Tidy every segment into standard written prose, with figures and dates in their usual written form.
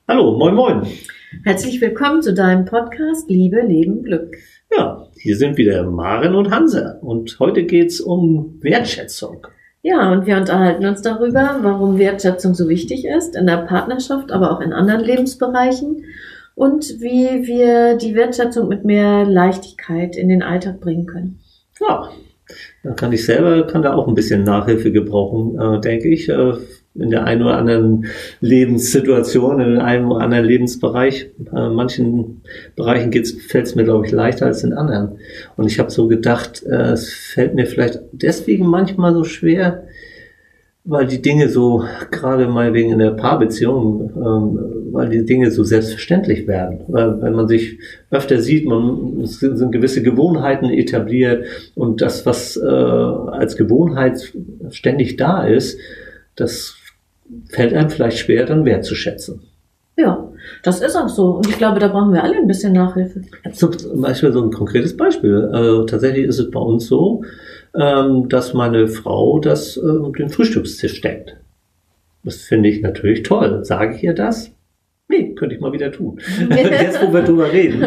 Hallo, moin moin. Herzlich willkommen zu deinem Podcast Liebe, Leben, Glück. Ja, hier sind wieder Maren und Hansa und heute geht's um Wertschätzung. Ja, und wir unterhalten uns darüber, warum Wertschätzung so wichtig ist, in der Partnerschaft, aber auch in anderen Lebensbereichen und wie wir die Wertschätzung mit mehr Leichtigkeit in den Alltag bringen können. Ja, da kann da auch ein bisschen Nachhilfe gebrauchen, denke ich, in der einen oder anderen Lebenssituation, in einem oder anderen Lebensbereich. In manchen Bereichen fällt es mir, glaube ich, leichter als in anderen. Und ich habe so gedacht, es fällt mir vielleicht deswegen manchmal so schwer, weil die Dinge so, gerade mal wegen in der Paarbeziehung, weil die Dinge so selbstverständlich werden. Weil wenn man sich öfter sieht, es sind gewisse Gewohnheiten etabliert und das, was als Gewohnheit ständig da ist, das fällt einem vielleicht schwer, dann wertzuschätzen. Ja, das ist auch so. Und ich glaube, da brauchen wir alle ein bisschen Nachhilfe. Zum Beispiel so ein konkretes Beispiel. Tatsächlich ist es bei uns so, dass meine Frau den Frühstückstisch deckt. Das finde ich natürlich toll. Sage ich ihr das? Nee, könnte ich mal wieder tun. Jetzt, wo wir drüber reden.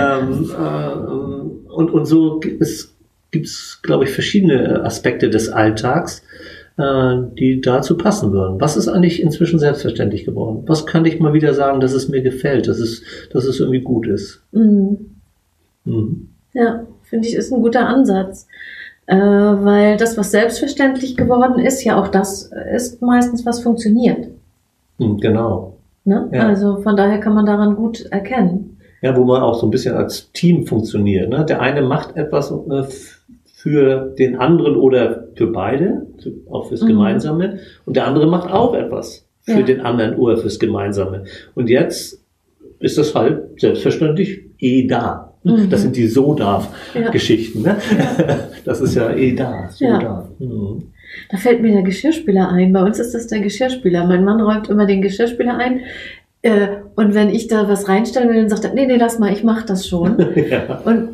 Und so gibt's, glaube ich, verschiedene Aspekte des Alltags, die dazu passen würden. Was ist eigentlich inzwischen selbstverständlich geworden? Was kann ich mal wieder sagen, dass es mir gefällt, dass es irgendwie gut ist? Ja, finde ich, ist ein guter Ansatz. Weil das, was selbstverständlich geworden ist, ja auch das ist meistens, was funktioniert. Genau. Ne? Ja. Also von daher kann man daran gut erkennen. Ja, wo man auch so ein bisschen als Team funktioniert. Ne? Der eine macht etwas für den anderen oder für beide, auch fürs Gemeinsame. Und der andere macht auch etwas für den anderen oder fürs Gemeinsame. Und jetzt ist das halt selbstverständlich da. Das sind die So-Darf-Geschichten. Ne? Ja. Das ist ja da. So-Darf. Da fällt mir der Geschirrspüler ein. Bei uns ist das der Geschirrspüler. Mein Mann räumt immer den Geschirrspüler ein. Und wenn ich da was reinstellen will, dann sagt er, nee, lass mal, ich mach das schon. Ja. Und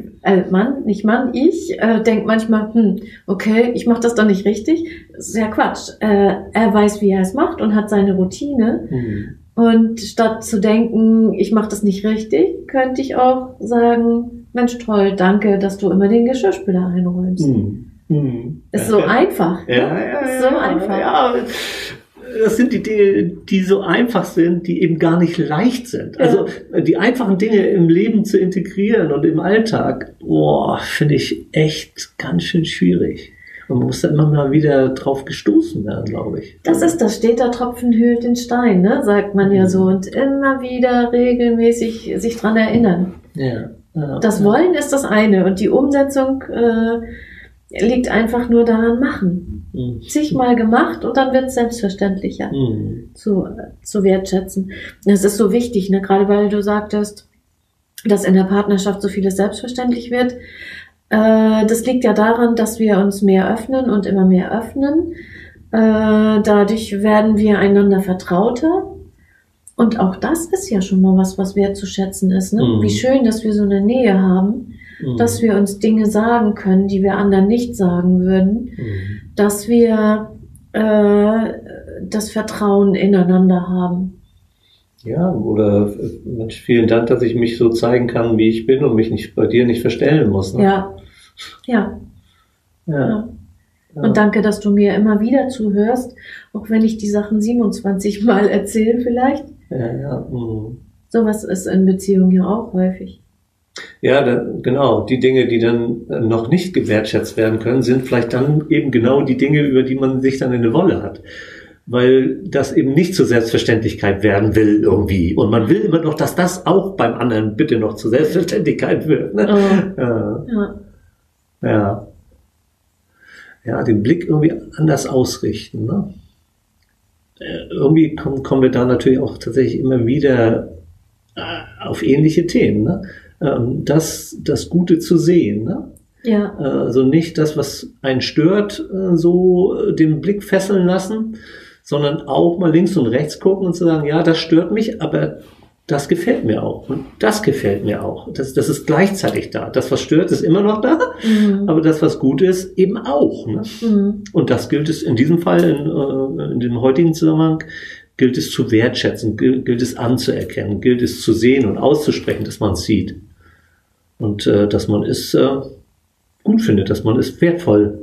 ich denke manchmal, okay, ich mach das doch nicht richtig. Das ist ja Quatsch. Er weiß, wie er es macht und hat seine Routine. Und statt zu denken, ich mache das nicht richtig, könnte ich auch sagen, Mensch, toll, danke, dass du immer den Geschirrspüler einräumst. Ist so einfach. Ja, so einfach. Ja. Das sind die Dinge, die so einfach sind, die eben gar nicht leicht sind. Ja. Also die einfachen Dinge im Leben zu integrieren und im Alltag, finde ich echt ganz schön schwierig. Und man muss da immer mal wieder drauf gestoßen werden, glaube ich. Das steht da, Tropfen höhlt den Stein, ne? Sagt man ja so. Und immer wieder regelmäßig sich dran erinnern. Ja. Das Wollen ist das eine und die Umsetzung liegt einfach nur daran machen. Zigmal gemacht und dann wird es selbstverständlicher zu wertschätzen. Das ist so wichtig, ne? Gerade weil du sagtest, dass in der Partnerschaft so vieles selbstverständlich wird. Das liegt ja daran, dass wir uns mehr öffnen und immer mehr öffnen. Dadurch werden wir einander vertrauter. Und auch das ist ja schon mal was wertzuschätzen ist. Ne? Wie schön, dass wir so eine Nähe haben, dass wir uns Dinge sagen können, die wir anderen nicht sagen würden. Dass wir das Vertrauen ineinander haben. Ja, oder Mensch, vielen Dank, dass ich mich so zeigen kann, wie ich bin und mich bei dir nicht verstellen muss. Ne? Ja. Und danke, dass du mir immer wieder zuhörst, auch wenn ich die Sachen 27 Mal erzähle vielleicht. Ja. Sowas ist in Beziehungen ja auch häufig. Ja, genau. Die Dinge, die dann noch nicht gewertschätzt werden können, sind vielleicht dann eben genau die Dinge, über die man sich dann in eine Wolle hat. Weil das eben nicht zur Selbstverständlichkeit werden will irgendwie. Und man will immer noch, dass das auch beim anderen bitte noch zur Selbstverständlichkeit wird. Ne? Ja, den Blick irgendwie anders ausrichten. Ne? Irgendwie kommen wir da natürlich auch tatsächlich immer wieder auf ähnliche Themen. Ne? Das Gute zu sehen. Ne? Ja. Also nicht das, was einen stört, so den Blick fesseln lassen, sondern auch mal links und rechts gucken und zu sagen, ja, das stört mich, aber das gefällt mir auch. Und das gefällt mir auch. Das ist gleichzeitig da. Das, was stört, ist immer noch da, aber das, was gut ist, eben auch. Ne? Und das gilt es in diesem Fall, in dem heutigen Zusammenhang, gilt es zu wertschätzen, gilt es anzuerkennen, gilt es zu sehen und auszusprechen, dass man es sieht. Und dass man es gut findet, dass man es wertvoll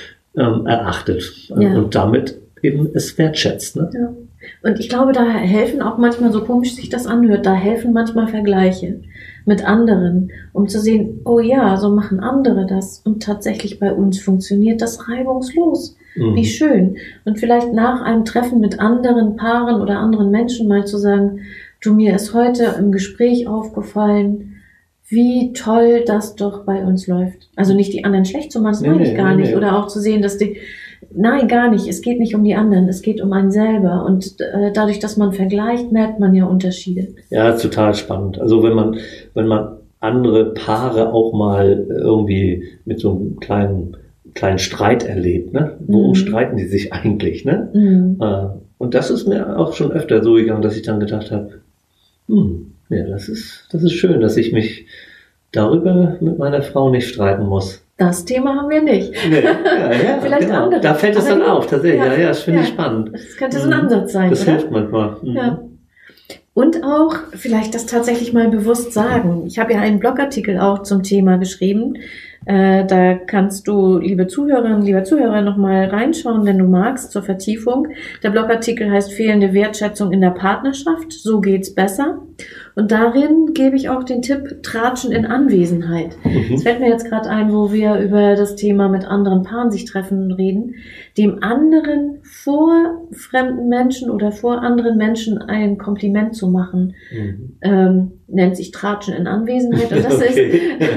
erachtet und damit eben es wertschätzt. Ne? Ja. Und ich glaube, da helfen auch manchmal, so komisch sich das anhört, da helfen manchmal Vergleiche mit anderen, um zu sehen, oh ja, so machen andere das und tatsächlich bei uns funktioniert das reibungslos. Wie schön. Und vielleicht nach einem Treffen mit anderen Paaren oder anderen Menschen mal zu sagen, du, mir ist heute im Gespräch aufgefallen, wie toll das doch bei uns läuft. Also nicht die anderen schlecht zu machen, das meine ich gar nicht. Oder auch zu sehen, dass nein, gar nicht. Es geht nicht um die anderen, es geht um einen selber. Und dadurch, dass man vergleicht, merkt man ja Unterschiede. Ja, total spannend. Also wenn man andere Paare auch mal irgendwie mit so einem kleinen Streit erlebt, ne? Worum streiten die sich eigentlich, ne? Und das ist mir auch schon öfter so gegangen, dass ich dann gedacht habe, ja, das ist schön, dass ich mich darüber mit meiner Frau nicht streiten muss. Das Thema haben wir nicht. Nee, ja, vielleicht genau. andere. Da fällt es dann auf, tatsächlich. Ja, das finde ich spannend. Das könnte so ein Ansatz sein, das oder? hilft manchmal. Ja. Und auch vielleicht das tatsächlich mal bewusst sagen. Ich habe ja einen Blogartikel auch zum Thema geschrieben. Da kannst du, liebe Zuhörerinnen, lieber Zuhörer, nochmal reinschauen, wenn du magst, zur Vertiefung. Der Blogartikel heißt Fehlende Wertschätzung in der Partnerschaft. So geht's besser. Und darin gebe ich auch den Tipp, Tratschen in Anwesenheit. Es fällt mir jetzt gerade ein, wo wir über das Thema mit anderen Paaren sich treffen und reden, dem anderen vor fremden Menschen oder vor anderen Menschen ein Kompliment zu machen, nennt sich Tratschen in Anwesenheit. Und das ist,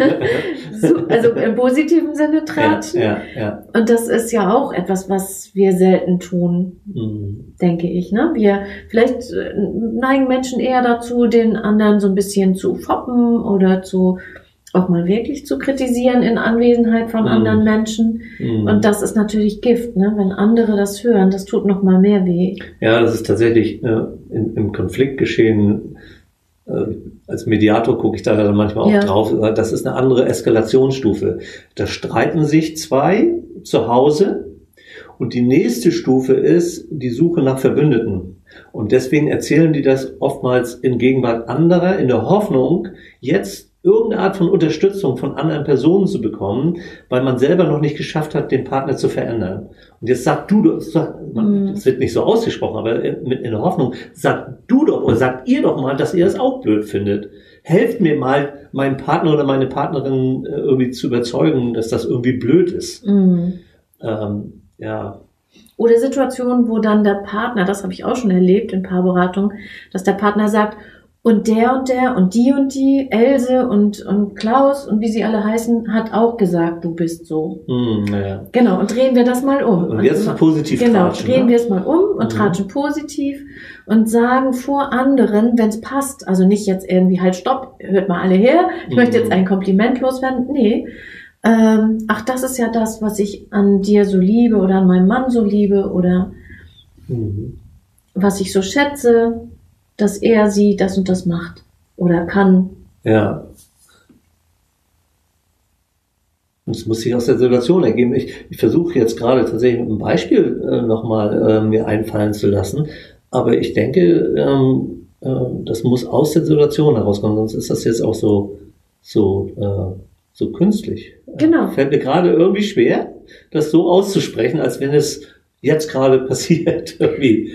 also im positiven Sinne Tratschen. Ja. Und das ist ja auch etwas, was wir selten tun, denke ich. Ne? Wir vielleicht neigen Menschen eher dazu, den anderen so ein bisschen zu foppen oder auch mal wirklich zu kritisieren in Anwesenheit von anderen Menschen. Und das ist natürlich Gift, ne? Wenn andere das hören, das tut noch mal mehr weh. Ja, das ist tatsächlich im Konfliktgeschehen. Als Mediator gucke ich da dann manchmal auch drauf. Das ist eine andere Eskalationsstufe. Da streiten sich zwei zu Hause und die nächste Stufe ist die Suche nach Verbündeten. Und deswegen erzählen die das oftmals in Gegenwart anderer, in der Hoffnung, jetzt irgendeine Art von Unterstützung von anderen Personen zu bekommen, weil man selber noch nicht geschafft hat, den Partner zu verändern. Und jetzt das wird nicht so ausgesprochen, aber in der Hoffnung, sagt ihr doch mal, dass ihr das auch blöd findet. Helft mir mal, meinen Partner oder meine Partnerin irgendwie zu überzeugen, dass das irgendwie blöd ist. Oder Situationen, wo dann der Partner, das habe ich auch schon erlebt in Paarberatung, dass der Partner sagt, und der und die, Else und Klaus und wie sie alle heißen, hat auch gesagt, du bist so. Genau, und drehen wir das mal um. Und jetzt positiv tratschen. Genau, drehen wir es mal um und tratschen positiv und sagen vor anderen, wenn es passt, also nicht jetzt irgendwie halt stopp, hört mal alle her, ich möchte jetzt ein Kompliment loswerden. Nee, ach, das ist ja das, was ich an dir so liebe oder an meinem Mann so liebe oder was ich so schätze, dass sie das und das macht oder kann. Ja. Und es muss sich aus der Situation ergeben. Ich versuche jetzt gerade tatsächlich ein Beispiel nochmal mir einfallen zu lassen, aber ich denke, das muss aus der Situation herauskommen, sonst ist das jetzt auch so künstlich. Genau. Fällt mir gerade irgendwie schwer, das so auszusprechen, als wenn es jetzt gerade passiert. Irgendwie.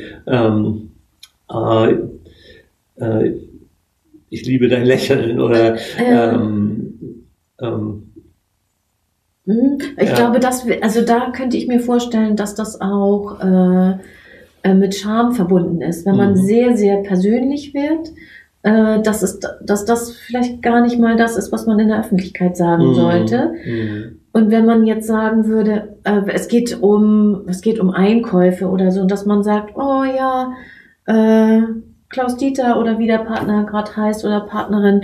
Ich liebe dein Lächeln oder ich glaube, da könnte ich mir vorstellen, dass das auch mit Scham verbunden ist, wenn man sehr, sehr persönlich wird, dass das vielleicht gar nicht mal das ist, was man in der Öffentlichkeit sagen sollte. Und wenn man jetzt sagen würde, es geht um Einkäufe oder so, und dass man sagt, oh ja, Klaus Dieter oder wie der Partner gerade heißt oder Partnerin,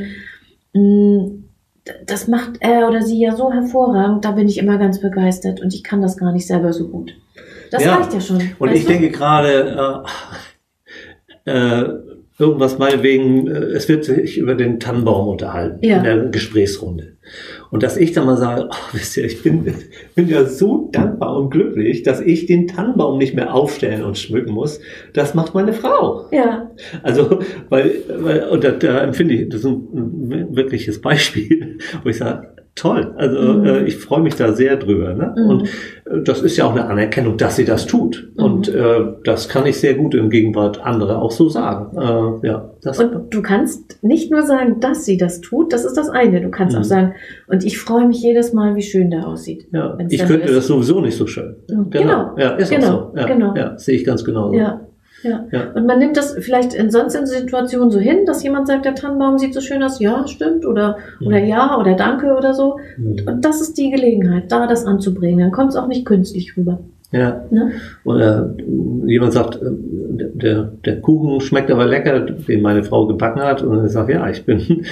das macht er oder sie ja so hervorragend, da bin ich immer ganz begeistert und ich kann das gar nicht selber so gut. Das reicht ja schon. Und ich denke gerade, irgendwas meinetwegen, es wird sich über den Tannenbaum unterhalten in der Gesprächsrunde. Und dass ich dann mal sage, wisst ihr, ich bin ja so dankbar und glücklich, dass ich den Tannenbaum nicht mehr aufstellen und schmücken muss. Das macht meine Frau. Ja. Also, und da empfinde ich, das ist ein wirkliches Beispiel, wo ich sage, toll, also ich freue mich da sehr drüber. Ne? Und das ist ja auch eine Anerkennung, dass sie das tut. Und das kann ich sehr gut in Gegenwart anderer auch so sagen. Und du kannst nicht nur sagen, dass sie das tut, das ist das eine. Du kannst auch sagen, und ich freue mich jedes Mal, wie schön der aussieht. Ja, ich könnte das sowieso nicht so schön. Genau. Ja, ist auch so. Ja, genau. Ja, sehe ich ganz genauso. Ja. Und man nimmt das vielleicht in Situationen so hin, dass jemand sagt, der Tannenbaum sieht so schön aus, ja, stimmt, oder ja, oder danke oder so. Und das ist die Gelegenheit, da das anzubringen. Dann kommt es auch nicht künstlich rüber. Ja. Ne? Oder jemand sagt, der Kuchen schmeckt aber lecker, den meine Frau gebacken hat. Und ich sage, ja, ich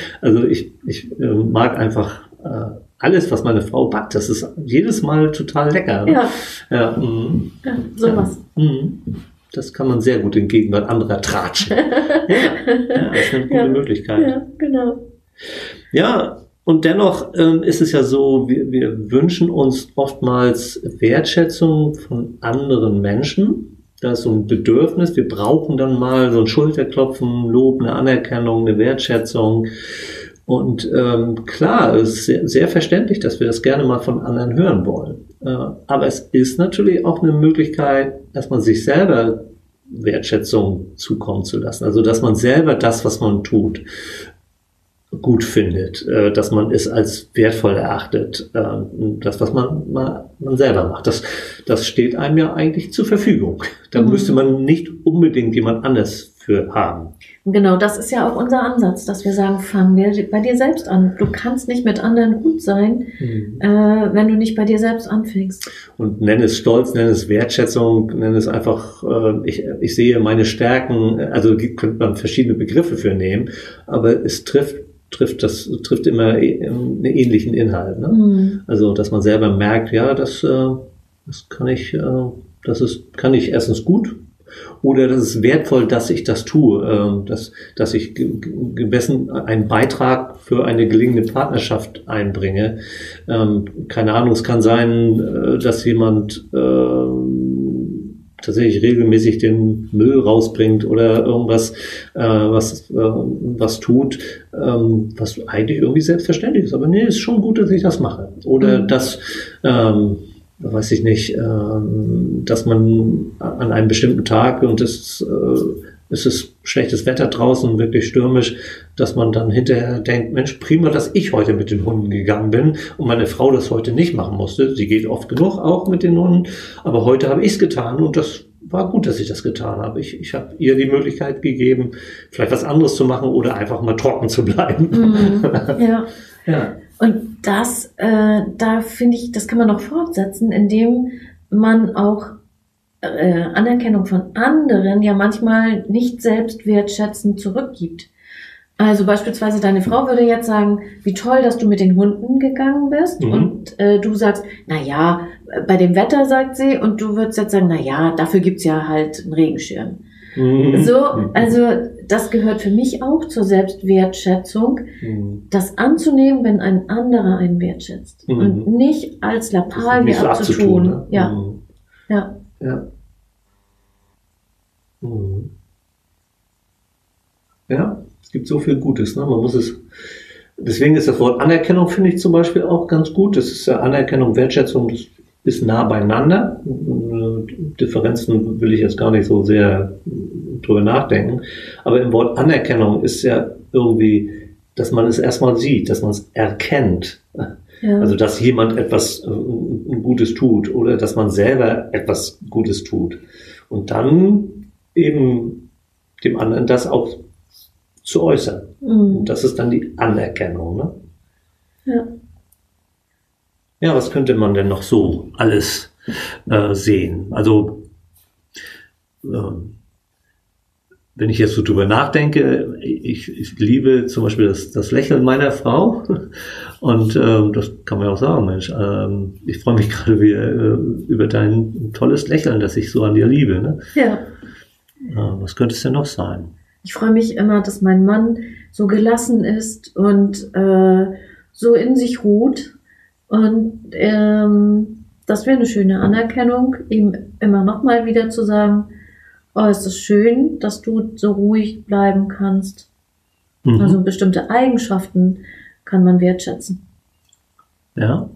mag einfach alles, was meine Frau backt. Das ist jedes Mal total lecker. Ne? Ja, sowas. Das kann man sehr gut in Gegenwart anderer tratschen. Das ist eine gute Möglichkeit. Ja, genau. Ja, und dennoch ist es ja so, wir wünschen uns oftmals Wertschätzung von anderen Menschen. Da ist so ein Bedürfnis. Wir brauchen dann mal so ein Schulterklopfen, Lob, eine Anerkennung, eine Wertschätzung. Und klar, es ist sehr, sehr verständlich, dass wir das gerne mal von anderen hören wollen. Aber es ist natürlich auch eine Möglichkeit, dass man sich selber Wertschätzung zukommen zu lassen. Also, dass man selber das, was man tut, gut findet, dass man es als wertvoll erachtet, das, was man selber macht. Das steht einem ja eigentlich zur Verfügung. Da müsste man nicht unbedingt jemand anders für haben. Genau, das ist ja auch unser Ansatz, dass wir sagen, fang bei dir selbst an. Du kannst nicht mit anderen gut sein, wenn du nicht bei dir selbst anfängst. Und nenn es Stolz, nenn es Wertschätzung, nenn es einfach, ich sehe meine Stärken, also könnte man verschiedene Begriffe für nehmen, aber es trifft immer einen ähnlichen Inhalt. Ne? Also, dass man selber merkt, ja, das kann ich erstens gut, oder das ist wertvoll, dass ich das tue, dass ich gemessen einen Beitrag für eine gelingende Partnerschaft einbringe. Keine Ahnung, es kann sein, dass jemand tatsächlich regelmäßig den Müll rausbringt oder irgendwas, was tut, was eigentlich irgendwie selbstverständlich ist. Aber nee, ist schon gut, dass ich das mache. Oder dass, weiß ich nicht, dass man an einem bestimmten Tag, und es ist schlechtes Wetter draußen, wirklich stürmisch, dass man dann hinterher denkt, Mensch, prima, dass ich heute mit den Hunden gegangen bin und meine Frau das heute nicht machen musste. Sie geht oft genug auch mit den Hunden, aber heute habe ich es getan und das war gut, dass ich das getan habe. Ich habe ihr die Möglichkeit gegeben, vielleicht was anderes zu machen oder einfach mal trocken zu bleiben. Ja. Und das, da finde ich, das kann man noch fortsetzen, indem man auch Anerkennung von anderen ja manchmal nicht selbst wertschätzend zurückgibt. Also beispielsweise deine Frau würde jetzt sagen, wie toll, dass du mit den Hunden gegangen bist, und du sagst, na ja, bei dem Wetter, sagt sie, und du würdest jetzt sagen, na ja, dafür gibt's ja halt einen Regenschirm. So, also das gehört für mich auch zur Selbstwertschätzung, das anzunehmen, wenn ein anderer einen wertschätzt und nicht als Lappalie abzutun. Ne? Ja. Ja, es gibt so viel Gutes. Ne? Deswegen ist das Wort Anerkennung, finde ich zum Beispiel auch ganz gut. Das ist ja Anerkennung, Wertschätzung, das ist nah beieinander. Differenzen will ich jetzt gar nicht so sehr drüber nachdenken. Aber im Wort Anerkennung ist ja irgendwie, dass man es erstmal sieht, dass man es erkennt. Ja. Also, dass jemand etwas Gutes tut oder dass man selber etwas Gutes tut. Und dann eben dem anderen das auch zu äußern. Und das ist dann die Anerkennung. Ne? Ja. Ja, was könnte man denn noch so alles sehen? Also, wenn ich jetzt so drüber nachdenke, ich liebe zum Beispiel das Lächeln meiner Frau, und das kann man ja auch sagen, Mensch, ich freue mich gerade wieder über dein tolles Lächeln, das ich so an dir liebe. Ne? Ja. Was könnte es denn noch sein? Ich freue mich immer, dass mein Mann so gelassen ist und so in sich ruht und das wäre eine schöne Anerkennung, ihm immer noch mal wieder zu sagen, oh, ist das schön, dass du so ruhig bleiben kannst. Also bestimmte Eigenschaften kann man wertschätzen. Ja.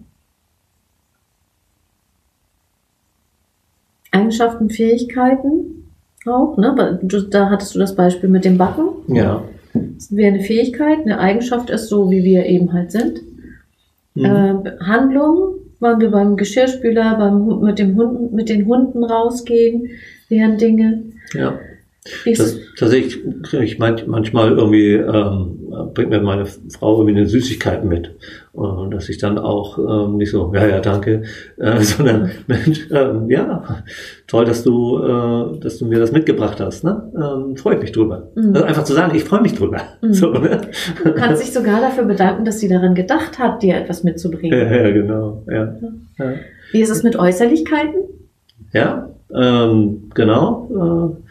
Eigenschaften, Fähigkeiten auch, ne? Da hattest du das Beispiel mit dem Backen. Ja. Das wäre eine Fähigkeit, eine Eigenschaft ist so, wie wir eben halt sind. Handlung, waren wir beim Geschirrspüler, mit den Hunden rausgehen, wären Dinge. Ja. Tatsächlich kriege ich manchmal irgendwie, bringt mir meine Frau irgendwie eine Süßigkeit mit. Und dass ich dann auch nicht so, ja, danke, sondern, Mensch, ja, toll, dass du mir das mitgebracht hast, ne? Freue ich mich drüber. Also einfach zu sagen, ich freue mich drüber. So, ne? Du kannst dich sogar dafür bedanken, dass sie daran gedacht hat, dir etwas mitzubringen. Ja, genau, ja. Wie ist es mit Äußerlichkeiten? Ja, genau.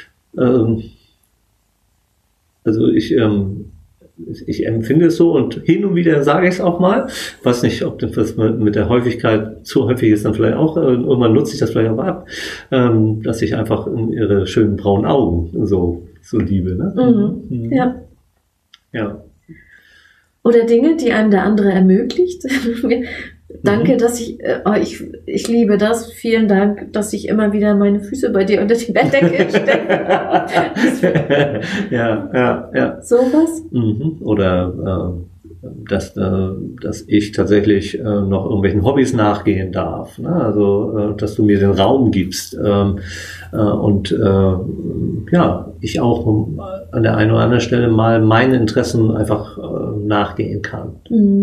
Also ich empfinde es so und hin und wieder sage ich es auch mal. Weiß nicht, ob das mit der Häufigkeit zu häufig ist, dann vielleicht auch. Irgendwann nutze ich das vielleicht auch ab, dass ich einfach in ihre schönen braunen Augen so liebe. Ne? Ja. Ja. Oder Dinge, die einem der andere ermöglicht. Danke, dass ich liebe das. Vielen Dank, dass ich immer wieder meine Füße bei dir unter die Bettdecke stecke. Ja. Sowas? Oder dass ich tatsächlich noch irgendwelchen Hobbys nachgehen darf. Ne? Also, dass du mir den Raum gibst. Ich auch an der einen oder anderen Stelle mal meinen Interessen einfach nachgehen kann.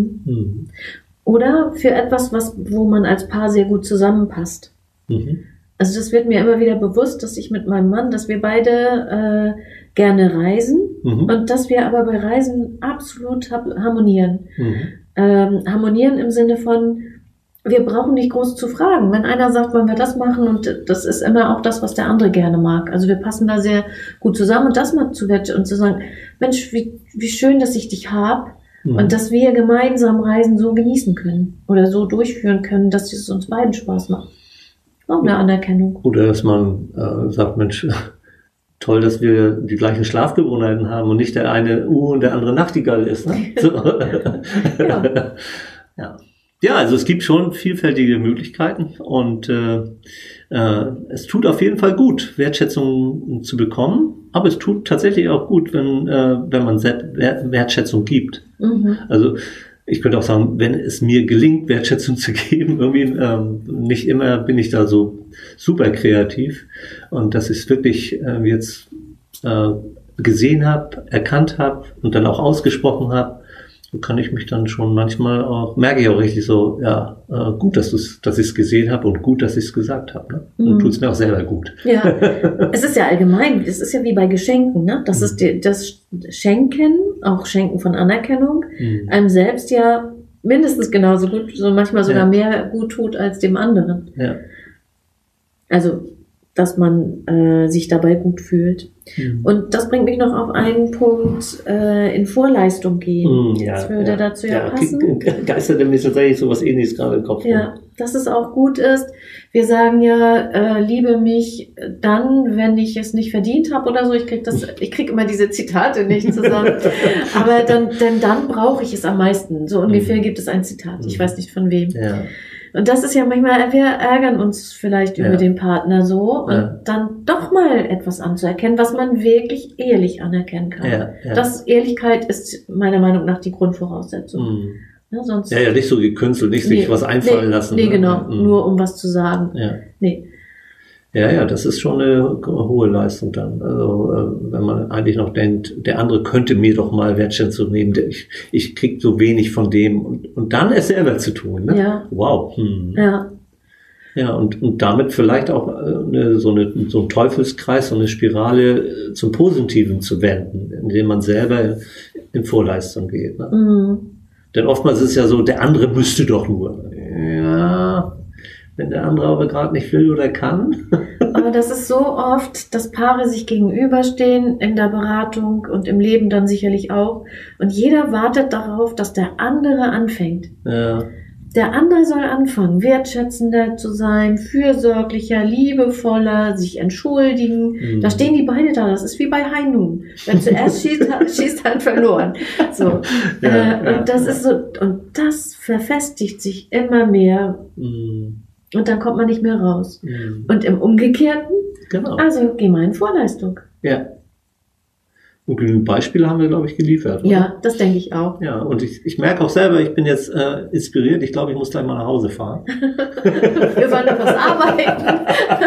Oder für etwas, wo man als Paar sehr gut zusammenpasst. Also das wird mir immer wieder bewusst, dass ich mit meinem Mann, dass wir beide gerne reisen und dass wir aber bei Reisen absolut harmonieren. Harmonieren im Sinne von, wir brauchen nicht groß zu fragen. Wenn einer sagt, wollen wir das machen, und das ist immer auch das, was der andere gerne mag. Also wir passen da sehr gut zusammen und das mal zu wertschätzen und zu sagen, Mensch, wie schön, dass ich dich habe. Und dass wir gemeinsam Reisen so genießen können oder so durchführen können, dass es uns beiden Spaß macht. Auch eine Anerkennung. Oder dass man sagt, Mensch, toll, dass wir die gleichen Schlafgewohnheiten haben und nicht der eine und der andere Nachtigall ist. Ne? So. Ja, also es gibt schon vielfältige Möglichkeiten und es tut auf jeden Fall gut, Wertschätzung zu bekommen, aber es tut tatsächlich auch gut, wenn man Wertschätzung gibt. Also ich könnte auch sagen, wenn es mir gelingt, Wertschätzung zu geben, irgendwie nicht immer bin ich da so super kreativ und dass ich es wirklich jetzt gesehen habe, erkannt habe und dann auch ausgesprochen habe, so kann ich mich dann schon manchmal auch, merke ich auch richtig so, ja, gut, dass ich es gesehen habe und gut, dass ich es gesagt habe. Ne? Und tut es mir auch selber gut. Ja, es ist ja allgemein, es ist ja wie bei Geschenken, ne? Das ist das Schenken, auch Schenken von Anerkennung, einem selbst ja mindestens genauso gut, so manchmal sogar mehr gut tut als dem anderen. Ja. Also, dass man sich dabei gut fühlt. Und das bringt mich noch auf einen Punkt, in Vorleistung gehen. Das würde dazu passen. Geistert mir tatsächlich sowas Ähnliches gerade im Kopf. Ja, dass es auch gut ist. Wir sagen ja, liebe mich dann, wenn ich es nicht verdient habe oder so. Ich krieg immer diese Zitate nicht zusammen. Aber dann brauche ich es am meisten. So ungefähr gibt es ein Zitat. Ich weiß nicht von wem. Ja. Und das ist ja manchmal, wir ärgern uns vielleicht über den Partner so und dann doch mal etwas anzuerkennen, was man wirklich ehrlich anerkennen kann. Das Ehrlichkeit ist meiner Meinung nach die Grundvoraussetzung. Ja, sonst nicht so gekünstelt, nicht sich was einfallen lassen. Nee, genau, nur um was zu sagen. Nee. Ja, das ist schon eine hohe Leistung dann. Also wenn man eigentlich noch denkt, der andere könnte mir doch mal Wertschätzung nehmen, ich krieg so wenig von dem und dann es selber zu tun. Ne? Ja. Wow. Ja, und damit vielleicht auch so ein Teufelskreis, so eine Spirale zum Positiven zu wenden, indem man selber in Vorleistung geht. Ne? Denn oftmals ist es ja so, der andere müsste doch nur. Ja, wenn der andere aber gerade nicht will oder kann. Aber das ist so oft, dass Paare sich gegenüberstehen in der Beratung und im Leben dann sicherlich auch. Und jeder wartet darauf, dass der andere anfängt. Ja. Der andere soll anfangen, wertschätzender zu sein, fürsorglicher, liebevoller, sich entschuldigen. Da stehen die beide da. Das ist wie bei High Noon. Wer zuerst schießt, hat verloren. So. Und das ist so, und das verfestigt sich immer mehr. Und dann kommt man nicht mehr raus. Und im Umgekehrten, also geh mal in Vorleistung. Ja. Und genügend Beispiele haben wir, glaube ich, geliefert. Oder? Ja, das denke ich auch. Ja, und ich merke auch selber, ich bin jetzt inspiriert. Ich glaube, ich muss gleich mal nach Hause fahren. Wir wollen noch was arbeiten.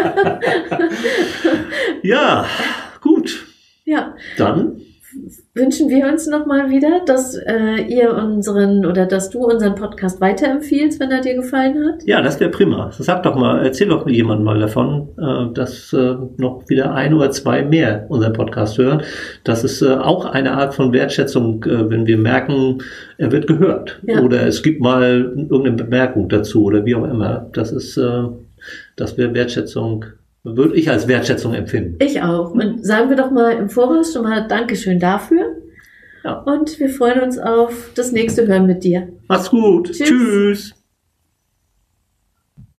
Ja, gut. Ja. Dann wünschen wir uns nochmal wieder, dass dass du unseren Podcast weiterempfiehlst, wenn er dir gefallen hat. Ja, das wäre prima. Erzähl doch jemand mal davon, dass noch wieder 1 oder 2 mehr unseren Podcast hören. Das ist auch eine Art von Wertschätzung, wenn wir merken, er wird gehört. Ja. Oder es gibt mal irgendeine Bemerkung dazu oder wie auch immer. Das wäre Wertschätzung. Würde ich als Wertschätzung empfinden. Ich auch. Und sagen wir doch mal im Voraus schon mal Dankeschön dafür. Ja. Und wir freuen uns auf das nächste Hören mit dir. Mach's gut. Tschüss.